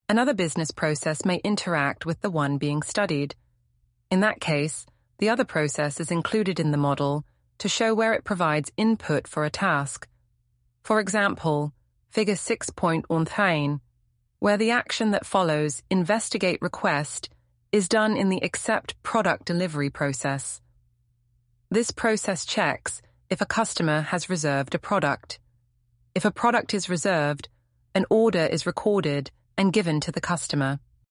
Another business process may interact with the one being studied. In that case, the other process is included in the model to show where it provides input for a task. For example, Figure 6.13, where the action that follows investigate request is done in the accept product delivery process. This process checks if a customer has reserved a product. If a product is reserved, an order is recorded and given to the customer.